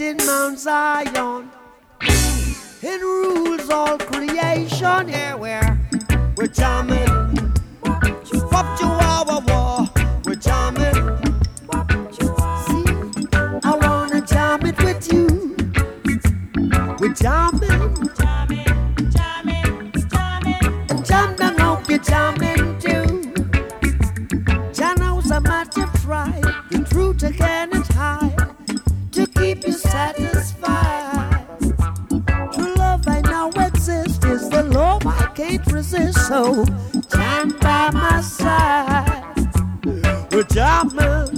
in Mount Zion. It rules all creation. Yeah, we're jamming. Wop chihuahua war. We're jamming. See, I wanna jam it with you. We're jamming. And jam down, hope you're jamming too. Jah knows how much you try. The truth again is high to keep you satisfied. True love I know exists is the love I can't resist. So jam by my side. We're jamming.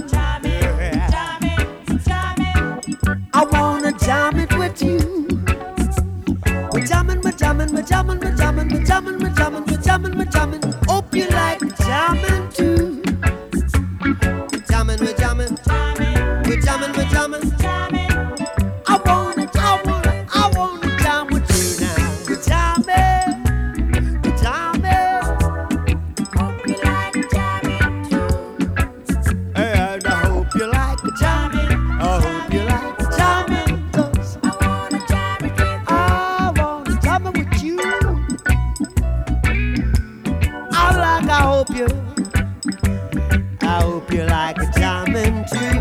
I wanna jam it with you. We're jamming, we're jamming, we're jamming, we're jamming, we're jamming, we're jamming, we're jamming, we're jamming. Hope you like jamming too. We're jamming, we're jamming, we're jamming, we're jamming. I wanna jam with you now. We're jamming, we're jamming. Hope you like jamming too. And I hope you like jamming. I hope you like jamming. 'Cause I wanna jam it with you. I wanna jam it with you. I hope you like jamming too.